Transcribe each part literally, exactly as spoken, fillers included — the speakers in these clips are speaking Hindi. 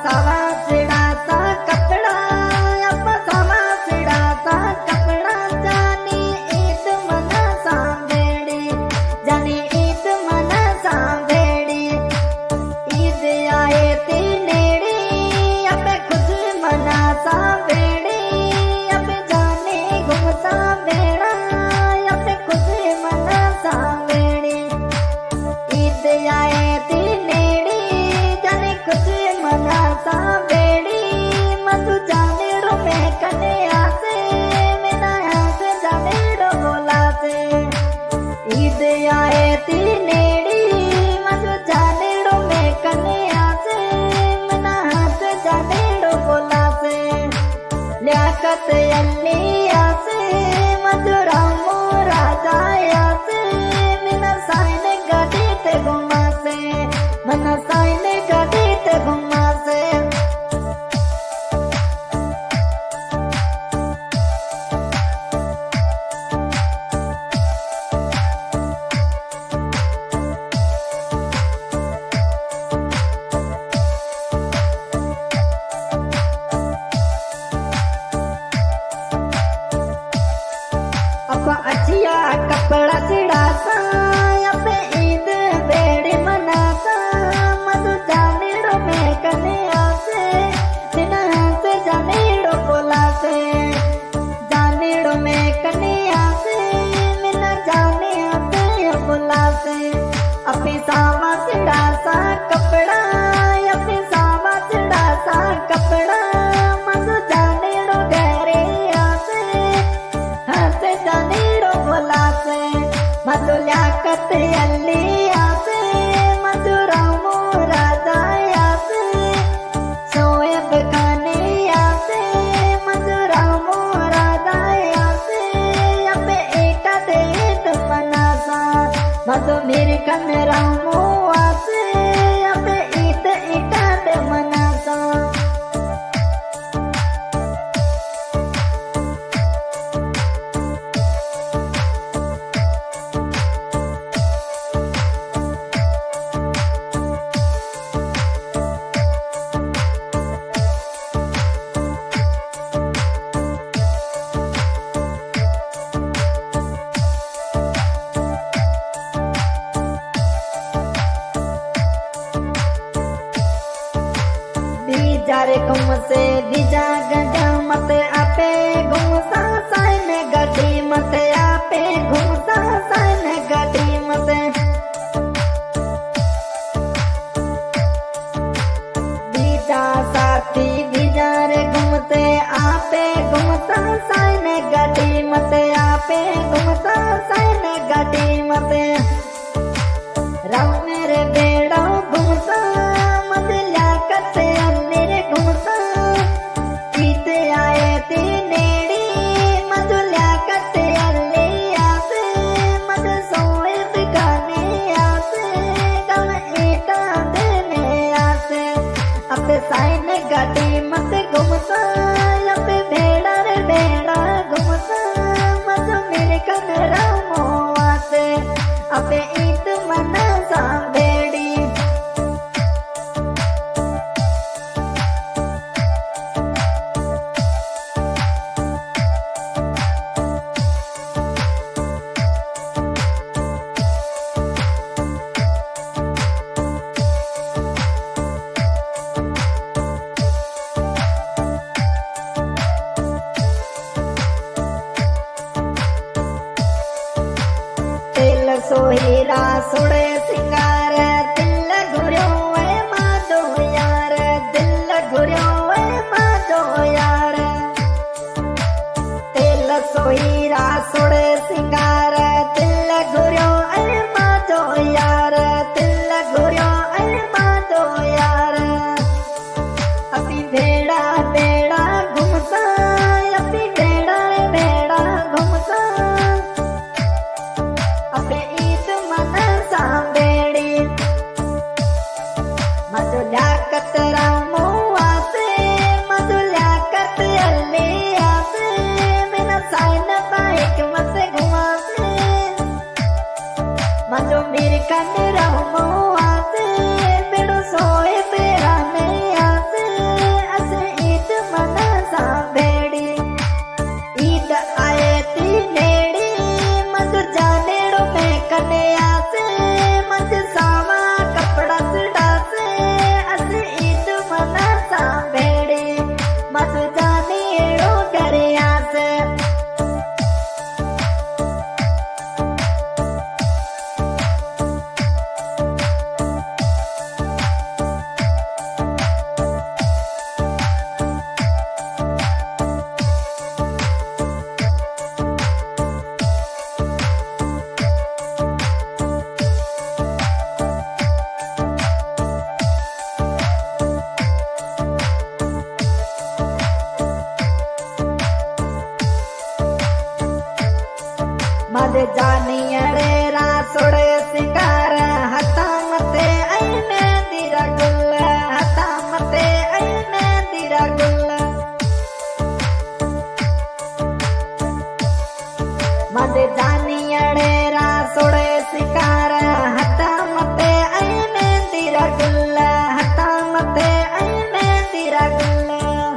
सावा सिड़ाता कपड़ा अप सावा सिड़ाता कपड़ा जानी ईद मना सांभेड़ी जानी ईद मना सांभेड़ी ईद आए ती नेड़ी अब खुद मना सांभेड़ी अब जाने घूमता बेड़ा अब खुद मना सांभेड़ी ईद आए ती नेड़ी जाने खुद मना सांभेड़ी मधु जाने रो में कने आसे मेरा हाथ जाने रो बोला से ईद आए ती नेड़ी मधु जाने रो में कने आसे मेरा हाथ जाने रो बोला से लियाकत अल्ली आसे मधु रामो राजा आसे मेरा साइन गडी ते घुमा से मना साइन गडी ते घुमा से अब अचिया कपड़ा सिड़ाता अब ईद बेड़ी मनाता मधु जाने रो में कने आसे दिन हाथ जाने रो बोला से जाने रो में कने आसे मिना जाने आते बोला से अपनी सावा सिड़ाता कपड़ा अपनी सावा सिड़ाता कपड़ा मधु जाने रो गहरे आसे हाथ जाने रो बोला से मधु लियाकत अल्ली आसे मधु रामो राजा आसे सोएब खाने आसे मधु रामो राजा आसे अब एका दे तो मना सा मधु मेरे कन रामो आसे अब ईद एका दे मना सा बीजारे घूम से बीजा गजा मत आपे घूमता साइन गडी मत आपे घूमता साइन गडी मत बीजा साथी बीजारे घूमते आपे घूमता साइन गडी मत आपे घूमता साइन गडी मत राम मेरे बेड़ा घूमता मत लियाकत अल्ली रे घूमता ईद आए ती नेड़ी मधु लियाकत अल्ली आसे मधु सोएब खाने आसे गम ईटा देने आसे अब साइन गाड़ी मत घूमता अब भेड़ा रे भेड़ा घूमता मधु मेरे कन रामो आसे अब ईद मना सांभेड़ी जानी अड़े रासोड़ सिंगार हता मते आईने दिरा गुल हता मते आईने दिरा गुल मद जानी अड़े रासोड़ सिंगार हता मते आईने दिरा गुल हता मते आईने दिरा गुल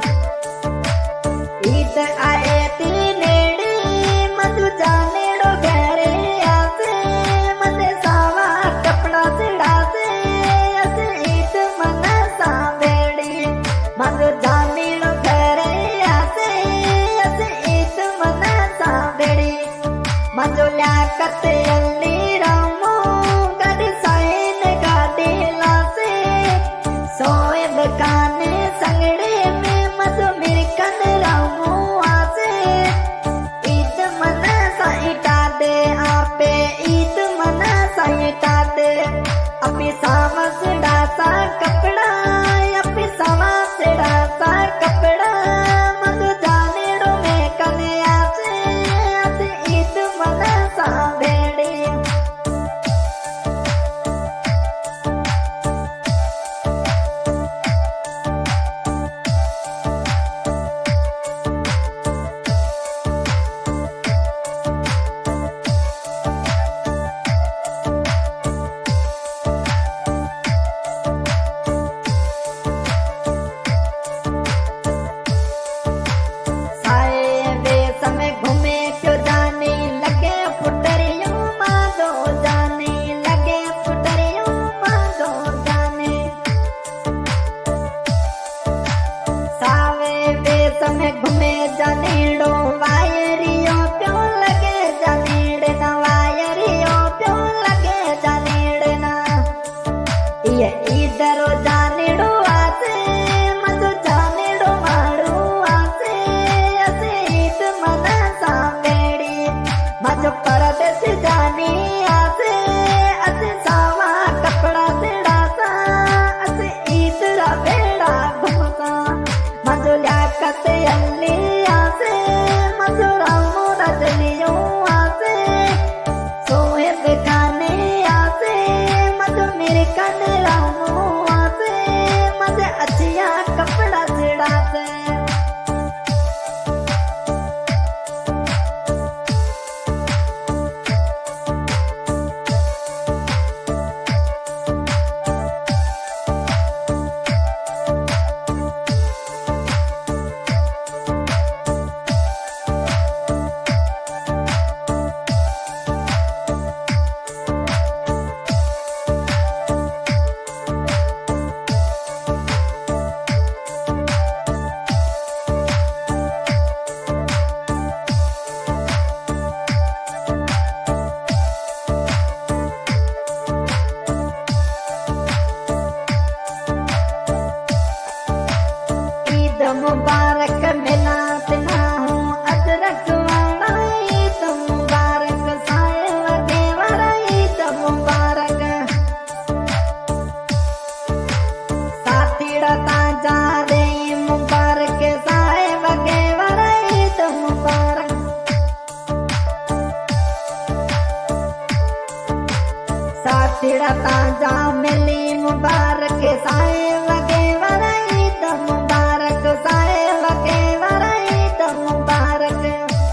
ईद आए तीने मधु जाने डो घरे आसे मते सावा कपड़ा सिड़ासे असे ईद मन सावेड़ी मधु जाने डो घरे आसे असे ईद मन सावेड़ी मधु ल्याकत अल्ली रामो गड साइन गाड़ी लासे सोए बकाने संगड़े में मधु मिरकन रामो आसे ईद मन साइटा दे आपे ईद मन साइटा दे अपनी सावा सिड़ा सा कपड़ा अपनी सावा सिड़ा सा कपड़ा मधु जाने डो में कने आसे आसे ईद मन सा भेड़ी साए वेस में घूमे क्यों जाने लगे फुटरियों माधो जाने लगे फुटरियों माधो जाने सावे वेस में घूमे जाने डो वायरियों प्यों लगे जाने ना वायरियों प्यों लगे जाने ना ये इधर जाने डो आसे मधु जाने डो मारू आसे असे ईद मन सावेड़ी मधु परदेस जानी आसे असे सावा कपड़ा सिड़ा सा असे ईद रा बेड़ा घुमसा मधु ल्याकत अल्ली आसे मधु रामो रजलियों आसे सोहे बेखाने आसे मधु मेरे कन रामो आसे मधु अच्छिया कपड़ा सिड़ा से ईद मुबारक मिलात ना हूँ अदरक वाला ईद मुबारक साए वगे वाला ईद मुबारक साथीड़ा ताजा रे मुबारक साए वगे वाला ईद मुबारक साथीड़ा ताजा मिली मुबारक साए वगे वाला ईद मुबारक साए वगे वाला ईद मुबारक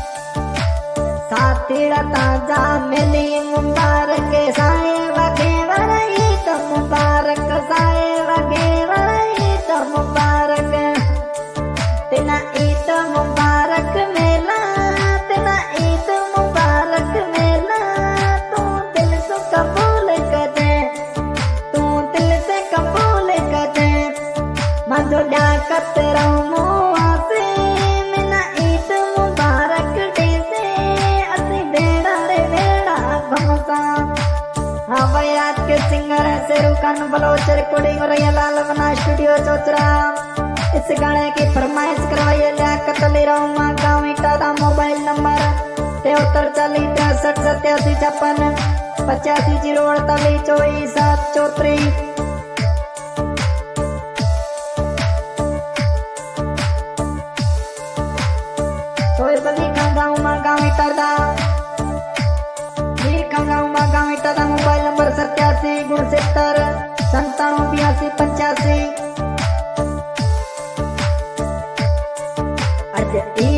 साथीड़ा ताजा मिली मुबारक साए वगे वाला ईद मुबारक साए वगे वाला ईद मुबारक तेना ईद मुबारक मेला तेना ईद मुबारक मेला तू दिल से कबूल कर दे तू दिल से कबूल कर दे मधु ल्याकत रामो आसे मेना ईद मुबारक दे से असी बेड़ा रे बेड़ा घुमसा हवायात के सिंगर शेरू खान बलोच रिकॉर्डिंग लाल बना स्टूडियो चोचरा इस गाने की फरमाइश करवाइए ल्याकत अली रामा गाँव इटादा मोबाइल नंबर तिहत्तर चालीस तिरसठ सत्यासी छप्पन पचासी जीरो अड़तालीस चौबीस सात चौतरीस सोए बली का गाँव माँ गाँव इटादा संताणु बयासी पंचासी अज